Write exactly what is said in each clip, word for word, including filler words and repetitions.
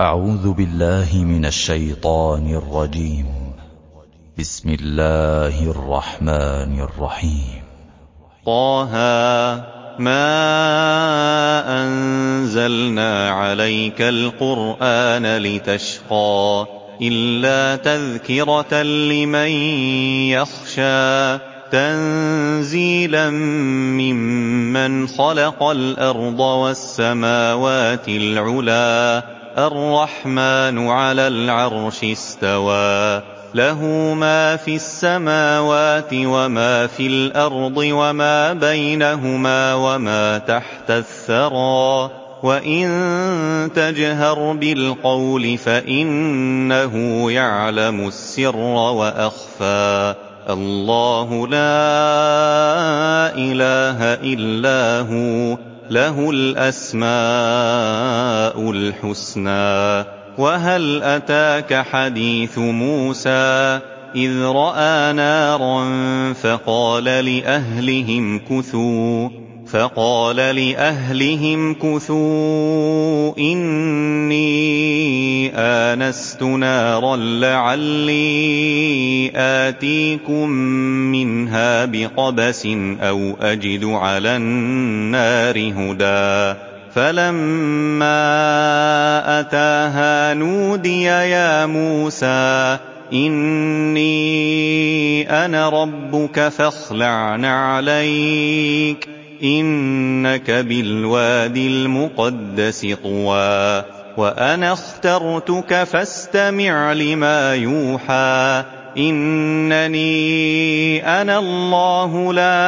أعوذ بالله من الشيطان الرجيم. بسم الله الرحمن الرحيم. طه ما أنزلنا عليك القرآن لتشقى إلا تذكرة لمن يخشى تنزيلا ممن خلق الأرض والسماوات العلا الرحمن على العرش استوى له ما في السماوات وما في الأرض وما بينهما وما تحت الثرى وإن تجهر بالقول فإنه يعلم السر وأخفى الله لا إله إلا هو له الأسماء الحسنى. وهل أتاك حديث موسى إذ رأى نارا فقال لأهلهم كثوا فقال لأهلهم كثوا إني آنست نارا لعلي آتيكم منها بقبس أو أجد على النار هدى. فلما أتاها نودي يا موسى إني أنا ربك فاخلع نعليك إنك بالوادي المقدس طوى وأنا اخترتك فاستمع لما يوحى إنني أنا الله لا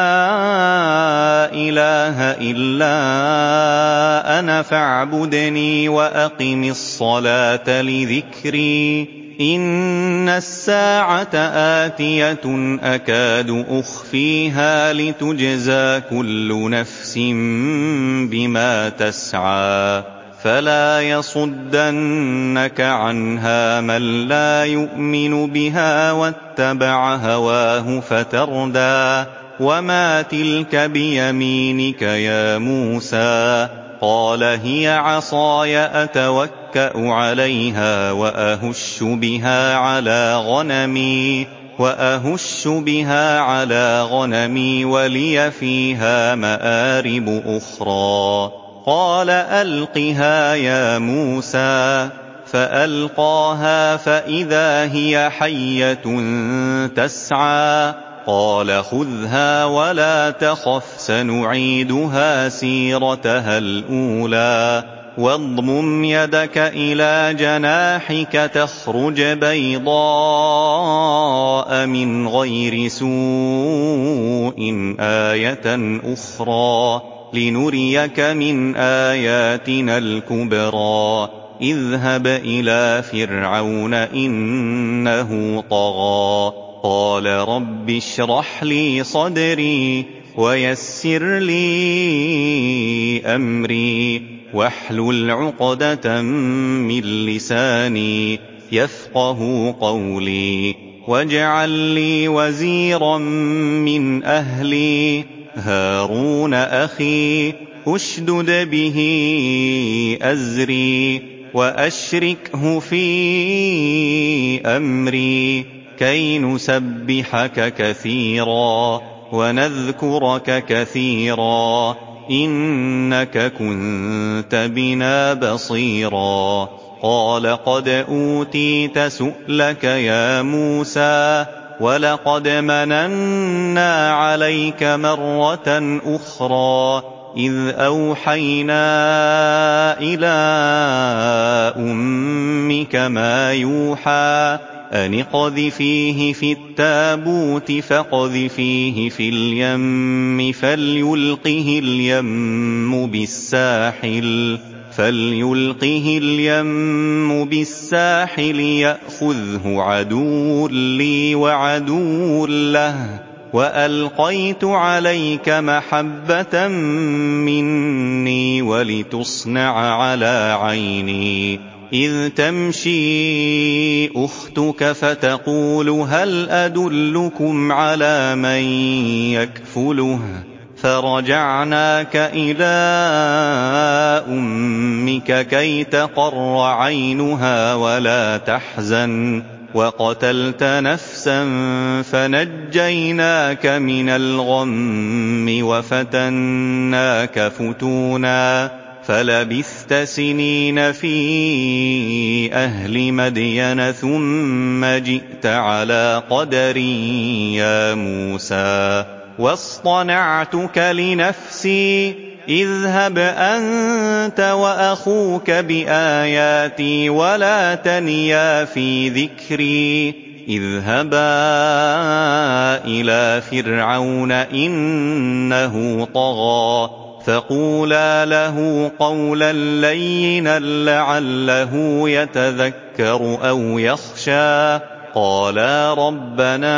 إله إلا أنا فاعبدني وأقم الصلاة لذكري إن الساعة آتية أكاد أخفيها لتجزى كل نفس بما تسعى فلا يصدنك عنها من لا يؤمن بها واتبع هواه فتردى. وما تلك بيمينك يا موسى قال هي عصاي أتوكأ عليها وأهش بها على غنمي وأهش بها على غنمي ولي فيها مآرب أخرى. قال ألقها يا موسى فألقاها فإذا هي حية تسعى قال خذها ولا تخف سنعيدها سيرتها الأولى واضمم يدك إلى جناحك تخرج بيضاء من غير سوء آية أخرى لنريك من آياتنا الكبرى اذهب إلى فرعون إنه طغى قال رب اشرح لي صدري ويسر لي أمري واحلل عقدة من لساني يفقه قولي واجعل لي وزيرا من أهلي هارون أخي أشدد به أزري وأشركه في أمري كي نسبحك كثيرا ونذكرك كثيرا إنك كنت بنا بصيرا. قال قد أوتيت سؤلك يا موسى ولقد مننا عليك مرة أخرى إذ أوحينا إلى أمك ما يوحى أن اقذفيه في التابوت فاقذفيه في اليم فليلقه اليم بالساحل فليلقه اليم بالساحل يأخذه عدو لي وعدو له وألقيت عليك محبة مني ولتصنع على عيني إذ تمشي أختك فتقول هل أدلكم على من يكفله فرجعناك إلى أمك كي تقر عينها ولا تحزن وقتلت نفسا فنجيناك من الغم وفتناك فتونا فلبثت سنين في أهل مدين ثم جئت على قدر يا موسى واصطنعتك لنفسي اذهب أنت وأخوك بآياتي ولا تنيا في ذكري اذهبا إلى فرعون إنه طغى فقولا له قولا لينا لعله يتذكر أو يخشى قالا ربنا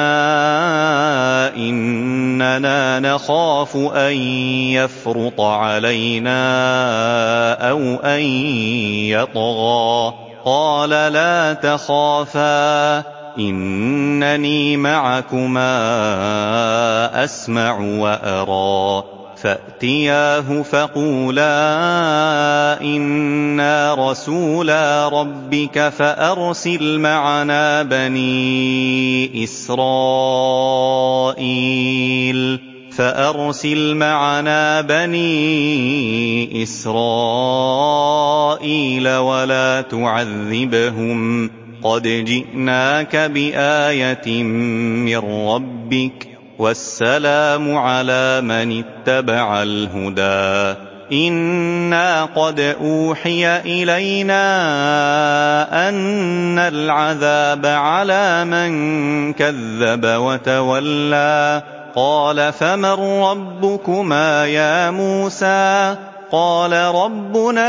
إننا نخاف أن يفرط علينا أو أن يطغى قال لا تخافا إنني معكما أسمع وأرى فأتياه فقولا إنا رسولا ربك فأرسل معنا بني إسرائيل فأرسل معنا بني إسرائيل ولا تعذبهم قد جئناك بآية من ربك والسلام على من اتبع الهدى إنا قد أوحي إلينا أن العذاب على من كذب وتولى قال فمن ربكما يا موسى قال ربنا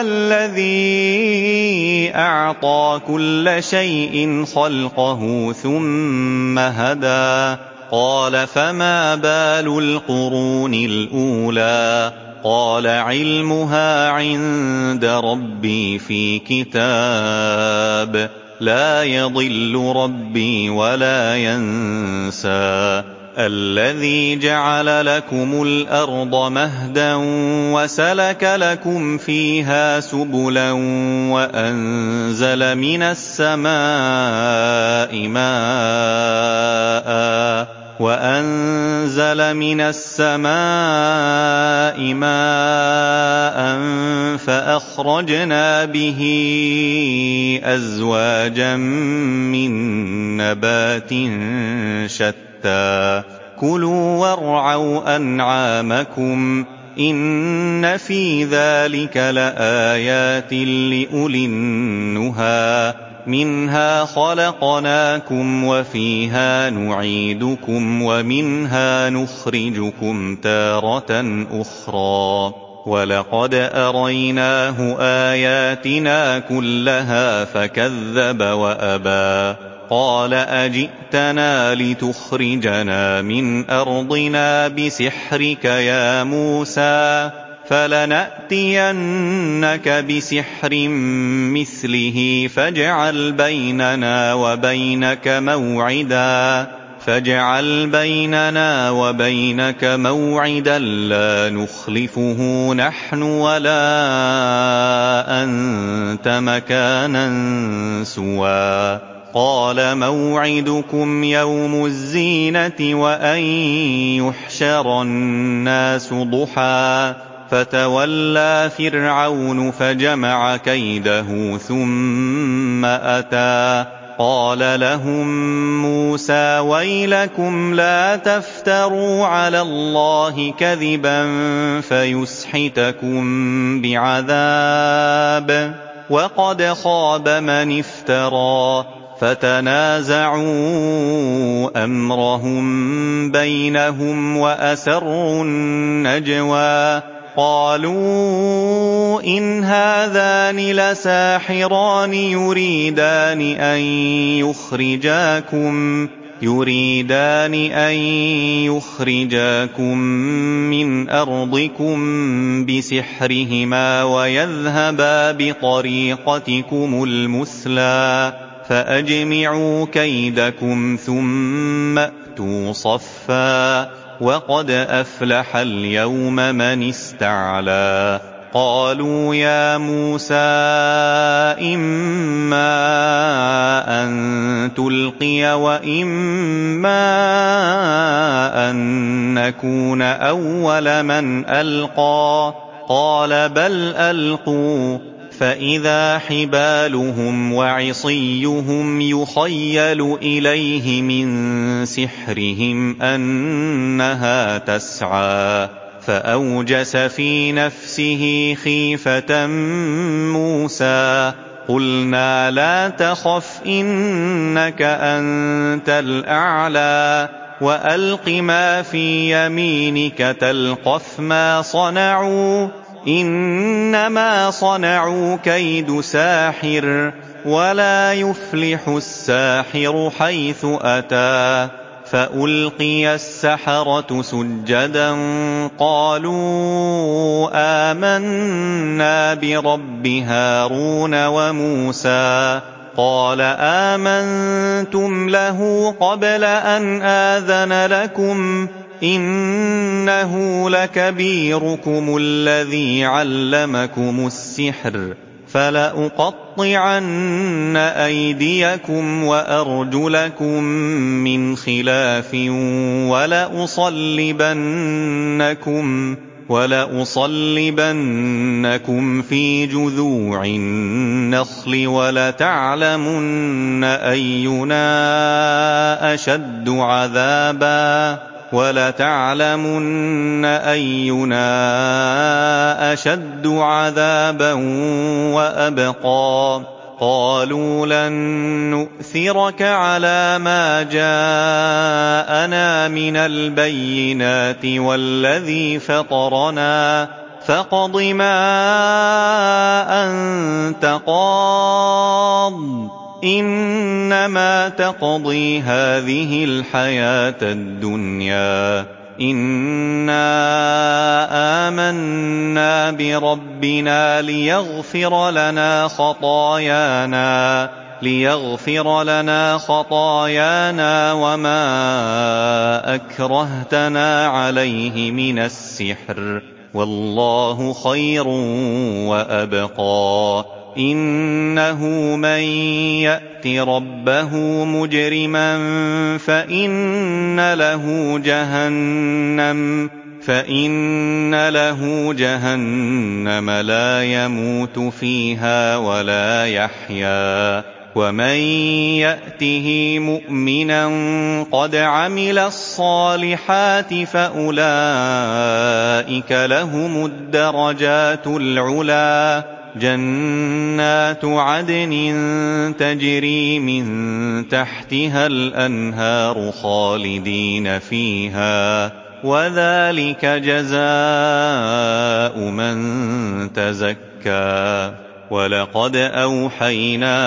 الذي أعطى كل شيء خلقه ثم هدى قال فما بال القرون الأولى قال علمها عند ربي في كتاب لا يضل ربي ولا ينسى الذي جعل لكم الأرض مهدا وسلك لكم فيها سبلا وأنزل من السماء ماء وأنزل من السماء ماء فأخرجنا به أزواجا من نبات شتى كلوا وارعوا أنعامكم إن في ذلك لآيات لأولي النهى منها خلقناكم وفيها نعيدكم ومنها نخرجكم تارة أخرى ولقد أريناه آياتنا كلها فكذب وأبى قال أجئتنا لتخرجنا من أرضنا بسحرك يا موسى فلنأتينك بسحر مثله فاجعل بيننا وبينك موعدا فاجعل بيننا وبينك موعدا لا نخلفه نحن ولا أنت مكانا سوى قال موعدكم يوم الزينة وأن يحشر الناس ضحى فتولى فرعون فجمع كيده ثم أتى قال لهم موسى ويلكم لا تفتروا على الله كذبا فيسحتكم بعذاب وقد خاب من افترى فتنازعوا أمرهم بينهم وأسروا النجوى قالوا إن هذان لساحران يريدان أن يخرجاكم يريدان أن يخرجاكم من أرضكم بسحرهما ويذهبا بطريقتكم المثلى فأجمعوا كيدكم ثم أتوا صفا وقد أفلح اليوم من استعلى قالوا يا موسى إما أن تلقي وإما أن نكون أول من ألقى قال بل ألقوا فإذا حبالهم وعصيهم يخيل إليه من سحرهم أنها تسعى فأوجس في نفسه خيفة موسى قلنا لا تخف إنك أنت الأعلى وألق ما في يمينك تلقف ما صنعوا إنما صنعوا كيد ساحر ولا يفلح الساحر حيث أتى فألقي السحرة سجدا قالوا آمنا برب هارون وموسى قال آمنتم له قبل أن آذن لكم إنه لكبيركم الذي علمكم السحر فلأقطعن أيديكم وأرجلكم من خلاف ولأصلبنكم ولأصلبنكم في جذوع النخل ولتعلمن أينا أشد عذابا ولتعلمن أينا أشد عذابا وأبقى قالوا لن نؤثرك على ما جاءنا من البينات والذي فطرنا فاقض ما أنت قاض إنما تقضي هذه الحياة الدنيا إنا آمنا بربنا ليغفر لنا خطايانا ليغفر لنا خطايانا وما أكرهتنا عليه من السحر والله خير وأبقى إنه من يأت ربه مجرما فإن له جهنم فإن له جهنم لا يموت فيها ولا يحيا ومن يأته مؤمنا قد عمل الصالحات فأولئك لهم الدرجات العلى جنات عدن تجري من تحتها الأنهار خالدين فيها وذلك جزاء من تزكى ولقد أوحينا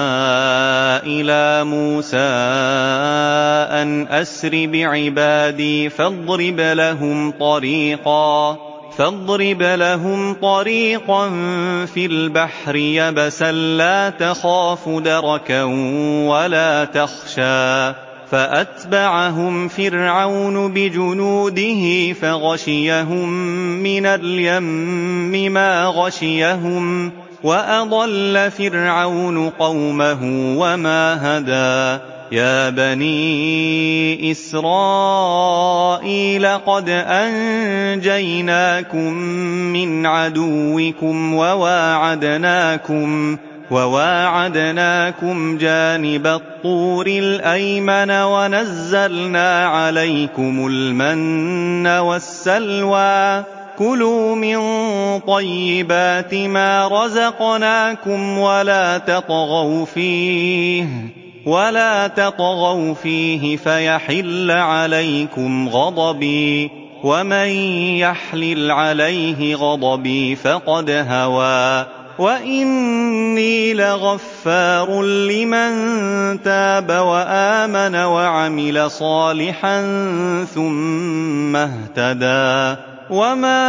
إلى موسى أن أسر بعبادي فاضرب لهم طريقا فاضرب لهم طريقا في البحر يبسا لا تخاف دركا ولا تخشى فأتبعهم فرعون بجنوده فغشيهم من اليم ما غشيهم وأضل فرعون قومه وما هدى يا بني إسرائيل قد أنجيناكم من عدوكم وواعدناكم وواعدناكم جانب الطور الأيمن ونزلنا عليكم المن والسلوى كلوا من طيبات ما رزقناكم ولا تطغوا فيه ولا تطغوا فيه فيحل عليكم غضبي ومن يحلل عليه غضبي فقد هوى وإني لغفار لمن تاب وآمن وعمل صالحا ثم اهتدى وما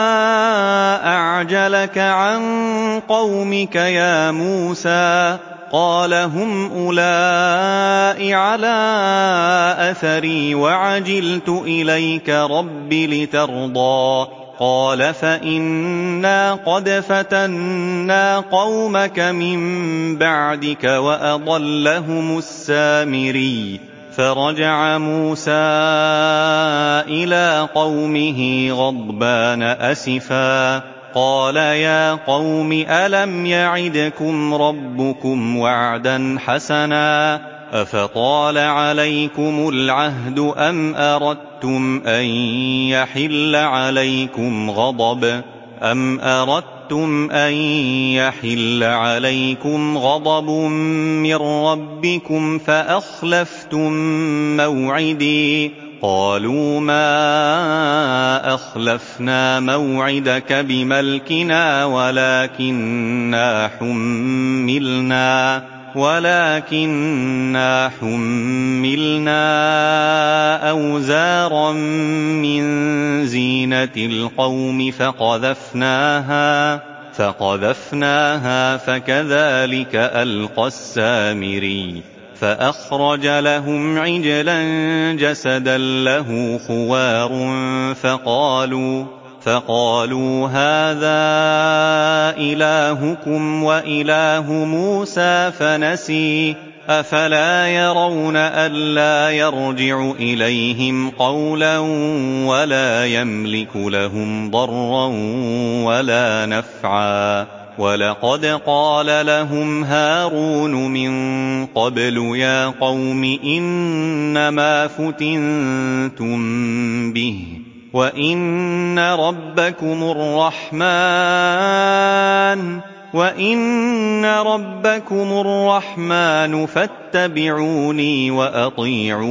أعجلك عن قومك يا موسى قال هم أولئك على أثري وعجلت إليك رب لترضى قال فإنا قد فتنا قومك من بعدك وأضلهم السامري فرجع موسى إلى قومه غضبان أسفا قال يا قوم ألم يعدكم ربكم وعدا حسنا أفطال عليكم العهد أم أردتم أن يحل عليكم غضب أم أردتم أن يحل عليكم غضب من ربكم فأخلفتم موعدي قالوا ما أخلفنا موعدك بملكنا ولكننا حملنا ولكننا حملنا أوزارا من زينة القوم فقذفناها فقذفناها فكذلك ألقى السامري فأخرج لهم عجلا جسدا له خوار فقالوا فقالوا هذا إلهكم وإله موسى فنسي أفلا يرون ألا يرجع إليهم قولا ولا يملك لهم ضرا ولا نفعا ولقد قال لهم هارون من قبل يا قوم إنما فتنتم به وإن ربكم الرحمن وإن ربكم الرحمن فاتبعوني وأطيعوا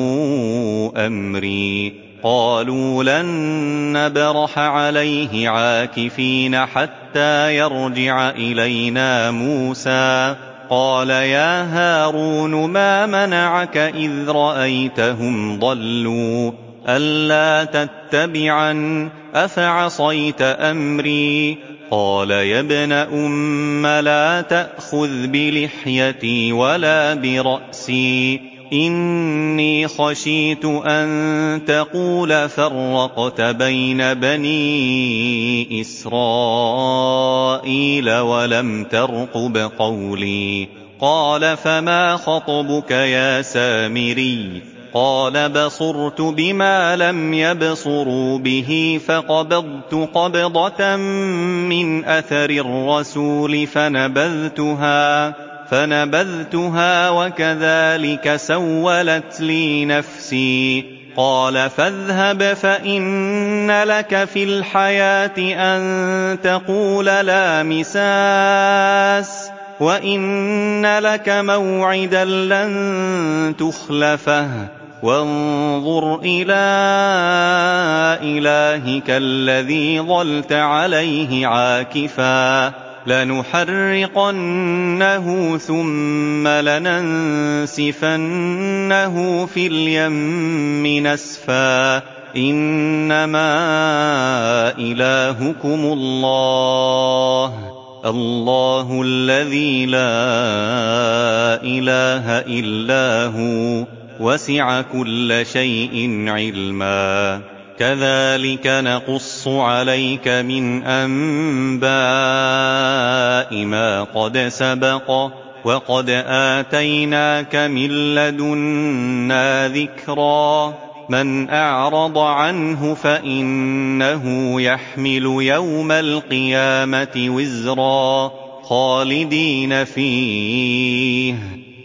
أمري قالوا لن نبرح عليه عاكفين حتى يرجع إلينا موسى قال يا هارون ما منعك إذ رأيتهم ضلوا ألا تتبعن أفعصيت أمري قال يا ابن أم لا تأخذ بلحيتي ولا برأسي إني خشيت أن تقول فرقت بين بني إسرائيل ولم ترقب قولي قال فما خطبك يا سامري قال بصرت بما لم يبصروا به فقبضت قبضة من أثر الرسول فنبذتها فنبذتها وكذلك سولت لي نفسي قال فاذهب فإن لك في الحياة أن تقول لا مساس وإن لك موعدا لن تخلفه وانظر إلى إلهك الذي ظلت عليه عاكفا لنحرقنه ثم لننسفنه في اليم نسفا إنما إلهكم الله الله الذي لا إله إلا هو وسع كل شيء علما كذلك نقص عليك من أنباء ما قد سبق وقد آتيناك من لدنا ذكرا من أعرض عنه فإنه يحمل يوم القيامة وزرا خالدين فيه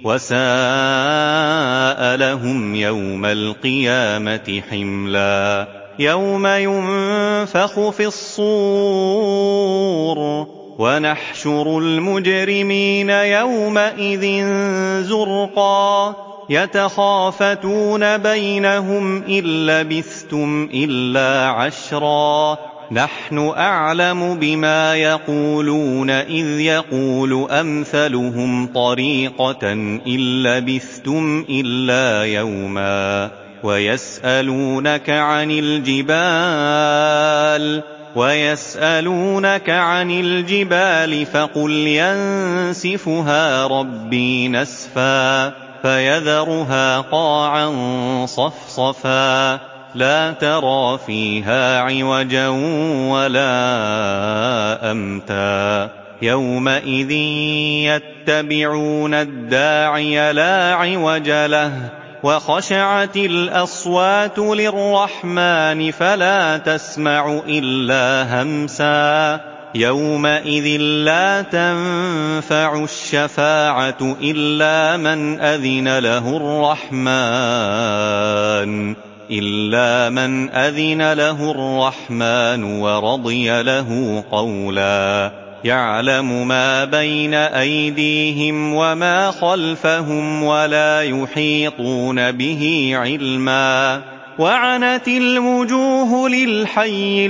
وساء لهم يوم القيامة حملا يوم ينفخ في الصور ونحشر المجرمين يومئذ زرقا يتخافتون بينهم إن لبثتم إلا عشرا نحن أعلم بما يقولون إذ يقول أمثلهم طريقة إن لبثتم إلا يوما ويسألونك عن الجبال ويسألونك عن الجبال فقل ينسفها ربي نسفا فيذرها قاعا صفصفا لا ترى فيها عوجا ولا أمتا يومئذ يتبعون الداعي لا عوج له وخشعت الأصوات للرحمن فلا تسمع إلا همسا يومئذ لا تنفع الشفاعة إلا من أذن له الرحمن إلا من أذن له الرحمن ورضي له قولا يعلم ما بين أيديهم وما خلفهم ولا يحيطون به علما وعنت الوجوه للحي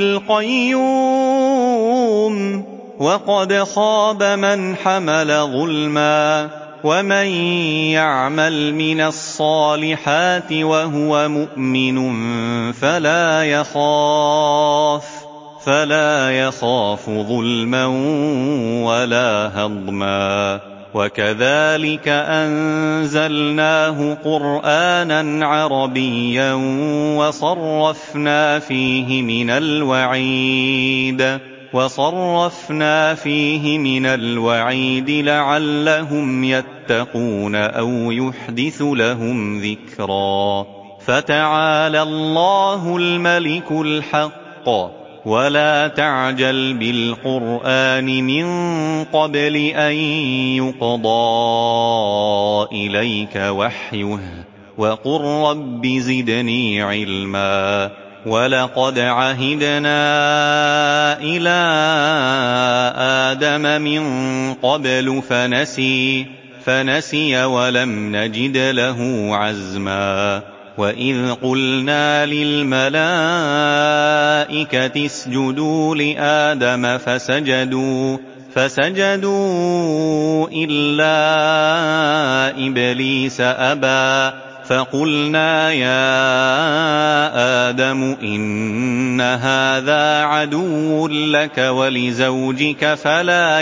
القيوم وقد خاب من حمل ظلما ومن يعمل من الصالحات وهو مؤمن فلا يخاف فلا يخاف ظلما ولا هضما وكذلك أنزلناه قرآنا عربيا وصرفنا فيه من الوعيد وصرفنا فيه من الوعيد لعلهم يتقون أو يحدث لهم ذكرا فتعالى الله الملك الحق ولا تعجل بالقرآن من قبل أن يقضى إليك وحيه وقل رب زدني علما ولقد عهدنا إلى آدم من قبل فنسي فنسي ولم نجد له عزما وإذ قلنا للملائكة اسجدوا لآدم فسجدوا فسجدوا إلا إبليس أبى فقلنا يا آدم إن هذا عدو لك ولزوجك فلا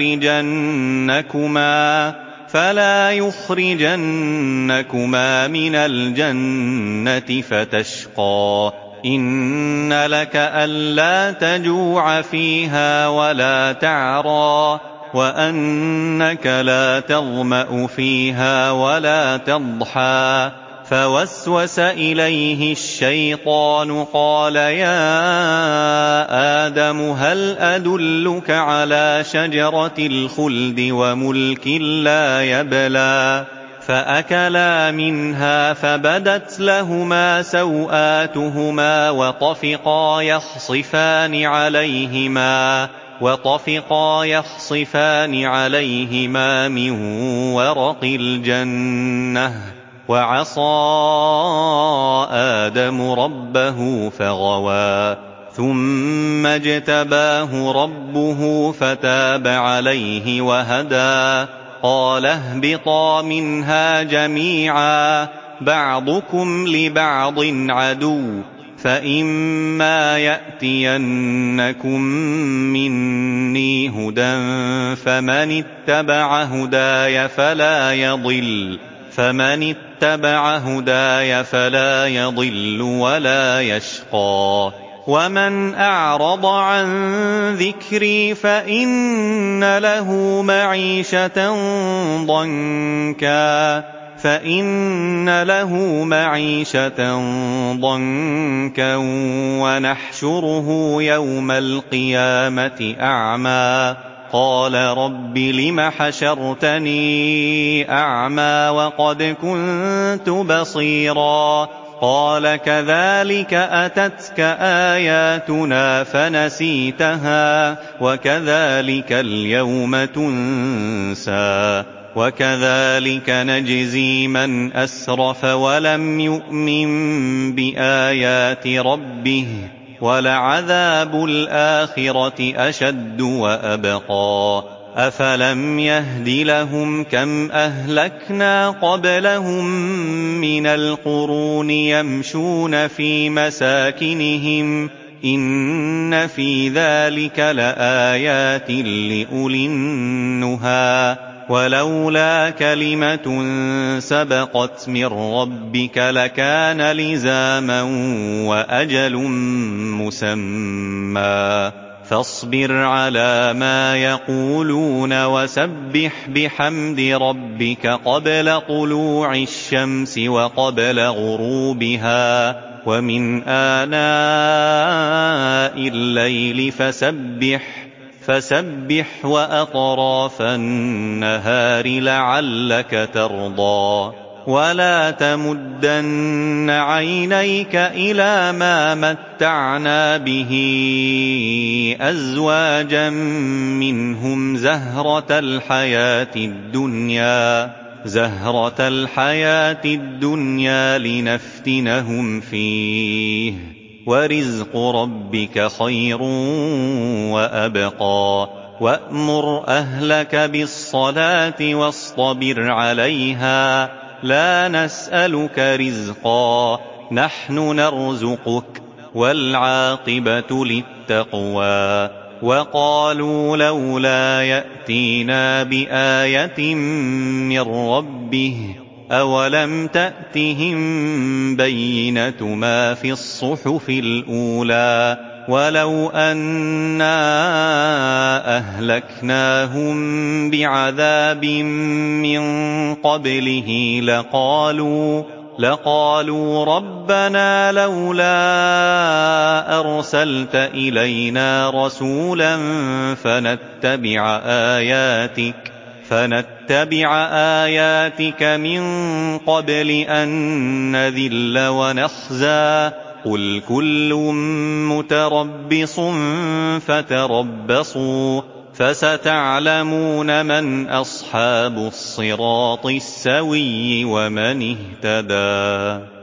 يخرجنكما فلا يخرجنكما من الجنة فتشقى إن لك ألا تجوع فيها ولا تعرى وأنك لا تظمأ فيها ولا تضحى فوسوس إليه الشيطان قال يا آدم هل أدلك على شجرة الخلد وملك لا يبلى فأكلا منها فبدت لهما سوآتهما وطفقا يخصفان عليهما وطفقا يخصفان عليهما من ورق الجنة وعصى آدم ربه فغوى ثم اجتباه ربه فتاب عليه وهدى قال اهبطا منها جميعا بعضكم لبعض عدو فإما يأتينكم مني هدى فمن اتبع هداي فلا يضل فمن اتبع هداي فلا يضل ولا يشقى ومن أعرض عن ذكري فإن له معيشة ضنكا فإن له معيشة ضنكا ونحشره يوم القيامة أعمى قال رب لم حشرتني أعمى وقد كنت بصيرا قال كذلك أتتك آياتنا فنسيتها وكذلك اليوم تنسى وكذلك نجزي من أسرف ولم يؤمن بآيات ربه ولعذاب الآخرة أشد وأبقى أفلم يهد لهم كم أهلكنا قبلهم من القرون يمشون في مساكنهم إن في ذلك لآيات لأولي النهى ولولا كلمة سبقت من ربك لكان لزاما وأجل مسمى فاصبر على ما يقولون وسبح بحمد ربك قبل طلوع الشمس وقبل غروبها ومن آناء الليل فسبح فسبح وأطراف النهار لعلك ترضى ولا تمدن عينيك إلى ما متعنا به أزواجا منهم زهرة الحياة الدنيا زهرة الحياة الدنيا لنفتنهم فيه ورزق ربك خير وأبقى وأمر أهلك بالصلاة واصطبر عليها لا نسألك رزقا نحن نرزقك والعاقبة للتقوى وقالوا لولا يأتينا بآية من ربه أولم تأتهم بينة ما في الصحف الأولى ولو أنا أهلكناهم بعذاب من قبله لقالوا لقالوا ربنا لولا أرسلت إلينا رسولا فنتبع آياتك فنتبع آياتك من قبل أن نذل ونخزى قل كل متربص فتربصوا فستعلمون من أصحاب الصراط السوي ومن اهتدى